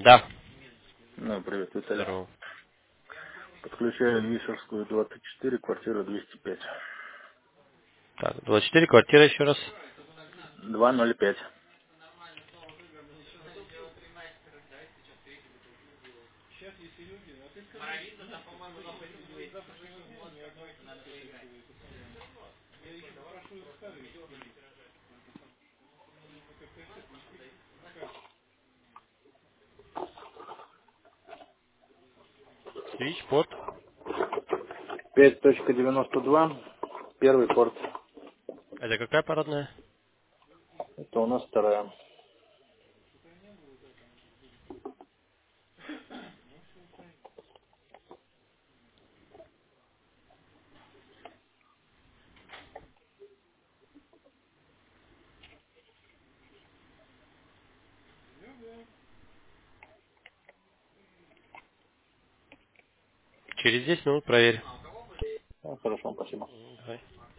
Да. Ну, привет, Виталий. Здорово. Подключаю Вишерскую 24, квартира 205. Так, 24, квартира еще раз. 205. Switch порт. 5.92. Первый порт. Это какая парадная? Это у нас вторая. Через 10 минут проверь. Ну, хорошо, спасибо. Давай.